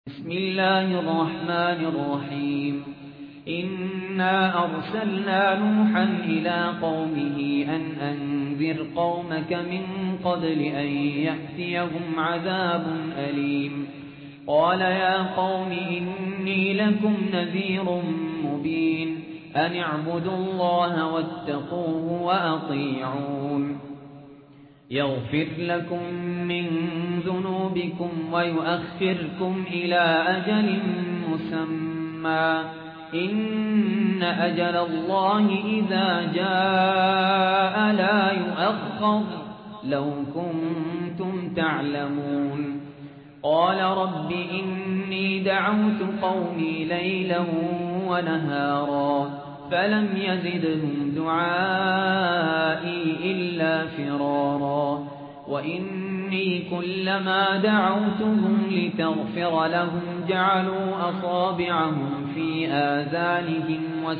بسم الله الرحمن الرحيم إنا أرسلنا نوحا إلى قومه أن أنذر قومك من قبل أن يأتيهم عذاب أليم قال يا قوم إني لكم نذير مبين أن اعبدوا الله واتقوه وأطيعون يغفر لكم من ذنوبكم ويؤخركم إلى أجل مسمى إن أجل الله إذا جاء لا يؤخر لو كنتم تعلمون قال رب إني دعوت قومي ليلا ونهارا فلم يزدهم دعائي إلا فرارا وإني كلما دعوتهم لتغفر لهم جعلوا أصابعهم في آذانهم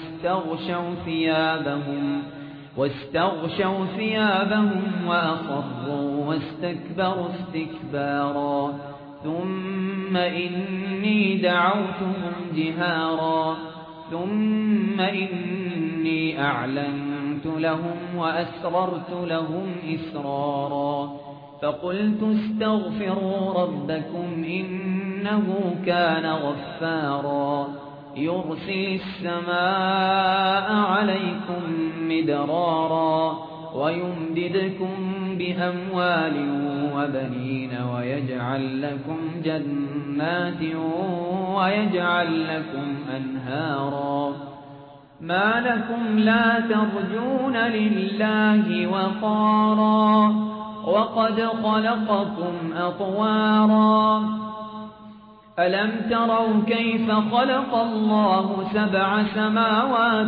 واستغشوا ثيابهم وأصروا واستكبروا استكبارا ثم إني دعوتهم جهارا ثم إني أعلنت لهم وأسررت لهم إسرارا فقلت استغفروا ربكم إنه كان غفارا يرسل السماء عليكم مدرارا ويمددكم بأموال وبنين ويجعل لكم جنات ويجعل لكم أنهارا ما لكم لا ترجون لله وقارا وقد خلقكم أطوارا ألم تروا كيف خلق الله 7 سماوات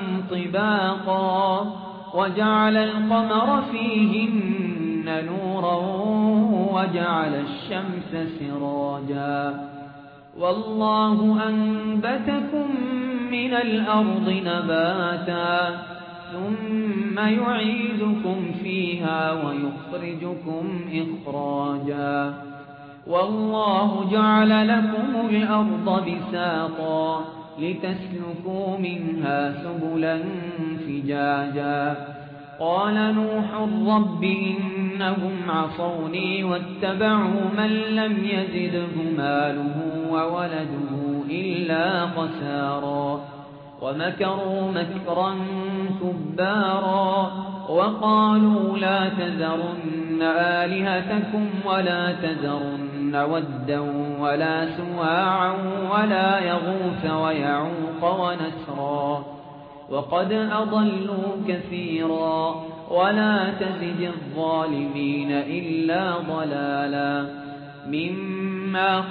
طباقا وجعل القمر فيهن نورا وجعل الشمس سراجا والله أنبتكم من الأرض نباتا ثم يعيدكم فيها ويخرجكم إخراجا والله جعل لكم الأرض بساطا لتسلكوا منها سبلا فجاجا قال نوح رب إنهم عصوني واتبعوا من لم يزده ماله وولده إلا خسارا ومكروا مكرا كبارا وقالوا لا تذرن آلهتكم ولا تذرن ودا ولا سواعا ولا يغوث ويعوق ونسرا وقد أضلوا كثيرا ولا تزد الظالمين إلا ضلالا مما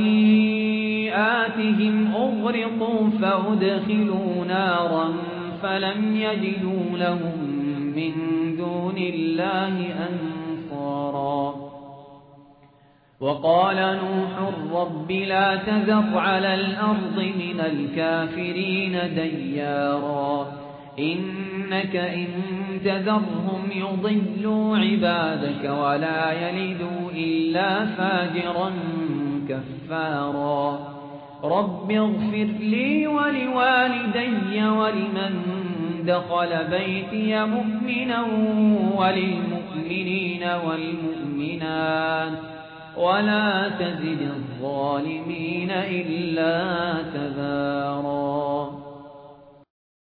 خطيئاتهم أغرقوا فأدخلوا نارا فلم يجدوا لهم من دون الله أنصارا وقال نوح رب لا تذر على الأرض من الكافرين ديارا إنك إن تذرهم يضلوا عبادك ولا يلدوا إلا فاجرا كفارا رب اغفر لي ولوالدي ولمن دخل بيتي مؤمنا وللمؤمنين والمؤمنات ولا تزد الظالمين إلا تبارا